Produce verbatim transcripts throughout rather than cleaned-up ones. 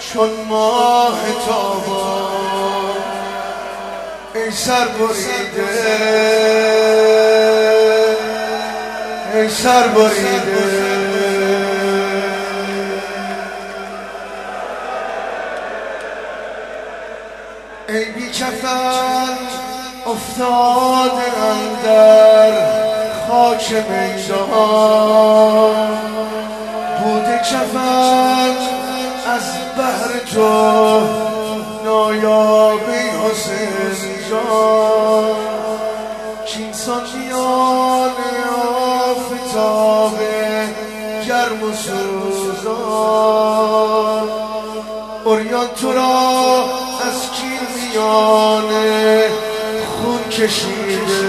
چون ماه تابان ای سر بریده ای سر بریده ای بی کفن افتاده اندر خاک میدان بوده کفن از بهر تو نایابی حسین جان کینسان میان آفتاب گرم و سوزان عریان تو را از کین میان خون کشیده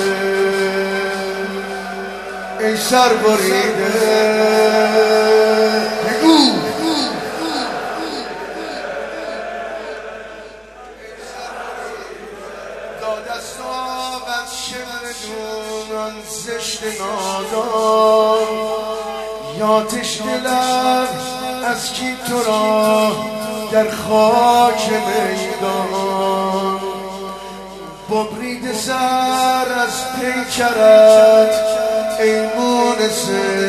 ای سر بریده بگو دادستان از شمر دونان زشت نادان یا تشنلم از کی تو را در خاک میدان ببرید سر از پیکرت ای مونس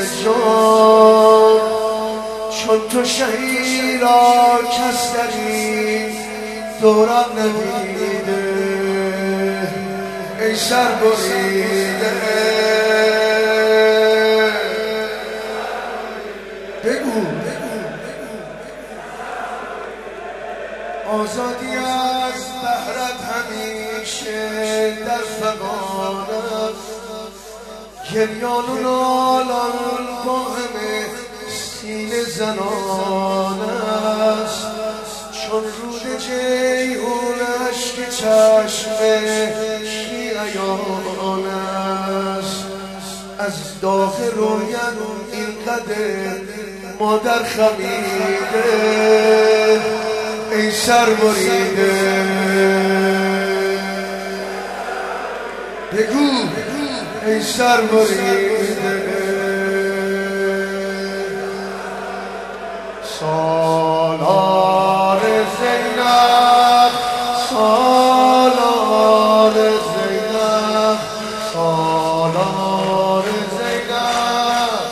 جان چون تو شهید را کس در این دوران ندیده ای سر بریده بگو آزادی از بهرت همیشه در فغان است گریان و نالان با همه سینه زنان است چون رود جیهونش که چشم شیعیان است از داغ رویت اینقدر مادر خمیده ای سر بریده بگو ای سر بریده سالار زینب سالار زینب سالار زینب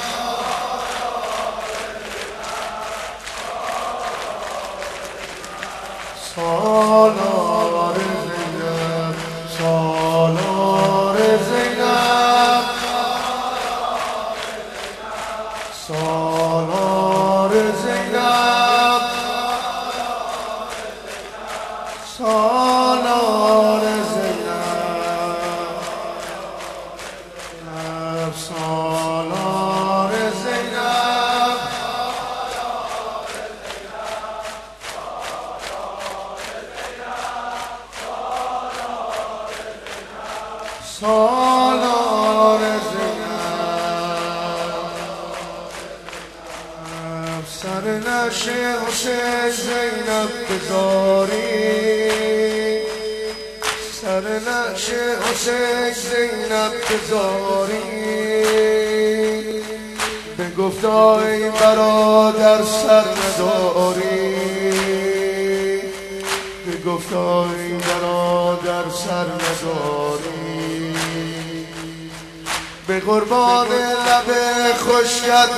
سالار زینب سالار زینب سالار زینب سالار زینب سالار زینب سالار زینب سر نشه حسین زینب بذاری سر نشه حسین زینب بذاری به گفتای برادر سر نداری به گفتای برادر سر نداری به قربان لب خشکت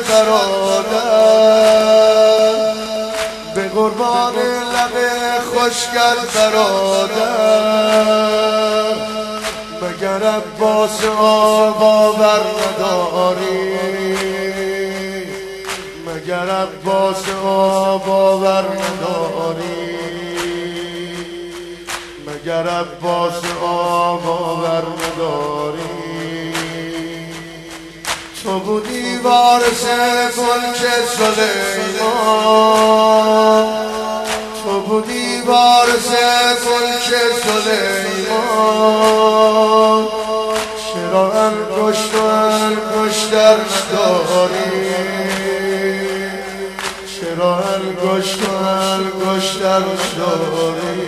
برادر به قربان لب خشکت برادر مگر عباس آقا بر نداری مگر عباس آقا بر نداری مگر عباس آقا بر نداری تو بودی وارث ملک سلیمان تو بودی وارث ملک سلیمان چرا انگشت و انگشتر نداری چرا انگشت و انگشتر نداری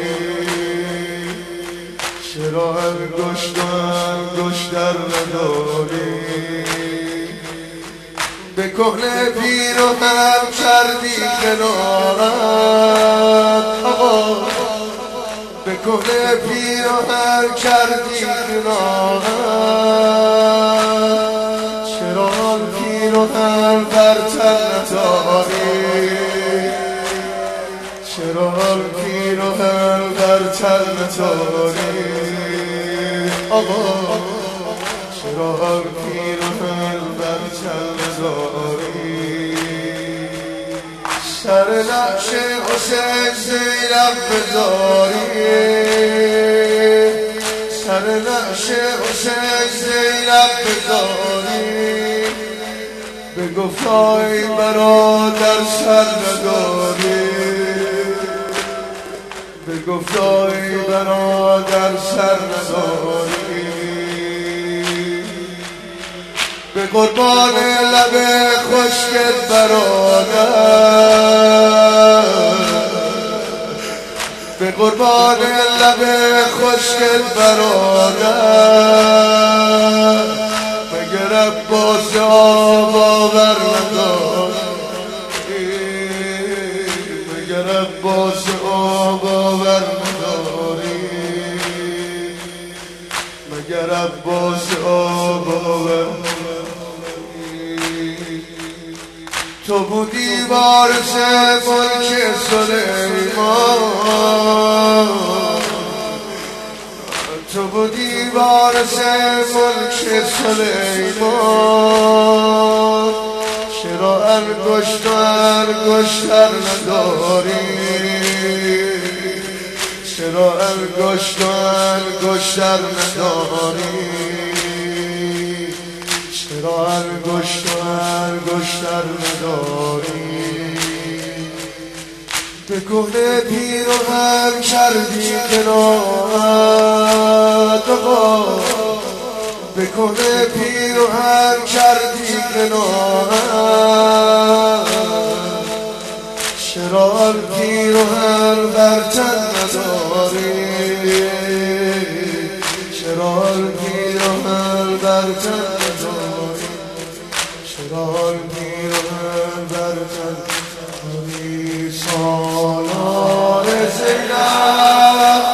چرا انگشت و انگشتر نداری به کهنه پیر و هم کردی کنارت آقا، به کهنه پیر و هم کردی کنارت، چرا پیر و هم برتر نداری، چرا پیر و هم برتر نداری آقا، چرا پیر و هم برتر نداری، سر نقش حسین زینب بذاری، سر نقش حسین زینب بذاری، به گفتای برادر سر نداری، به گفتای برادر سر نداری، به قربان لب خشکت برادر، به قربان لب خشکت برادر، مگر عباس باور نداری، مگر عباس باور نداری، مگر عباس باور نداری، تو بودی وارث ملک سلیمان، تو بودی وارث ملک سلیمان، چرا انگشت و انگشتر نداری، چرا انگشت و انگشتر نداری، چرا انگشت و انگشتر نداری، به کهنه پیر و هم کردی کنارت آقا، به کهنه پیر و هم کردی کنارت، چرا پیر و هم برتر نداری، چرا پیر و هم برتر نداری، چرا پیر و هم برتر نداری، سالار زینب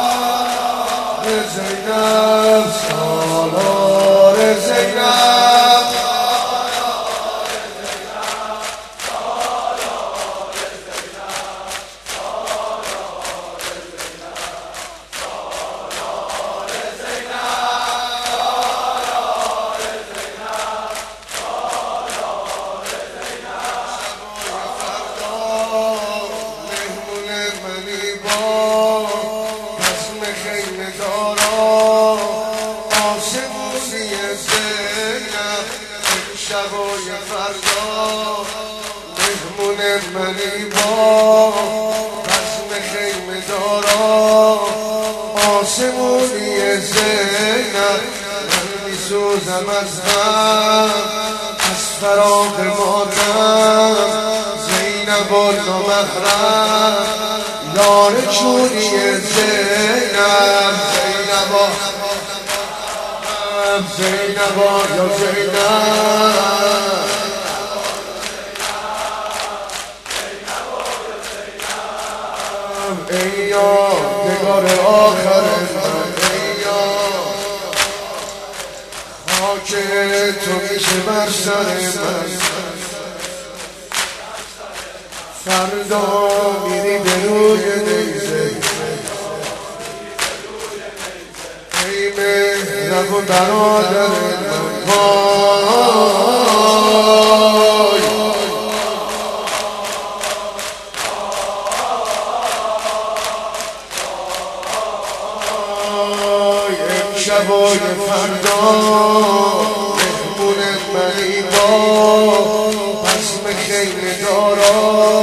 زینب، سالار زینب، شبای فردا مهمون منی با رسم خیمه دارا، آسمونی زینب من میسوزم از غم، از فراق ماتم زینب و نامحرم، یار چونی زینب، زینب زینب یا زینب، ای یادگار آخر من، ای خاک تو میشه بر سر من، فردا میری به روی نیزه، ای مهرب و برادر من، وای شبای فردا مهمون منی با پسم خیمه دارا،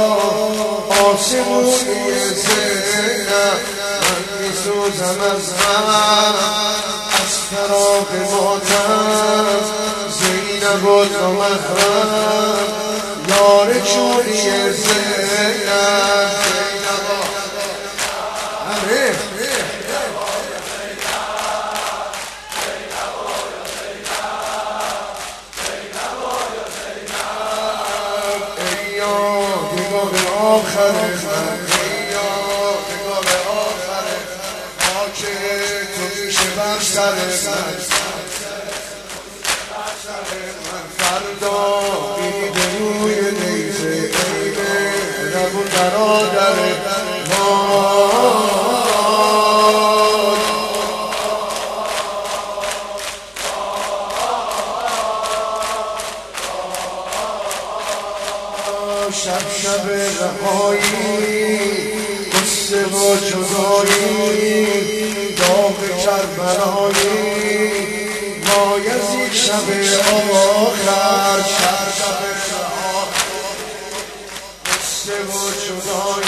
آسمونی زینب من میسوزم از غم، از فراق ماتم زینب و نامحرم، یار چونی زینب، زینب نگاه آخر من نگاه آخر خاک تو میشه بر سر من فردا میده روی نیزه اینه نبون برادر ما شب شب رهایی قصه و جدایی داغ کربلایی بایزید شب آخر شب شب رهایی قصه و جدایی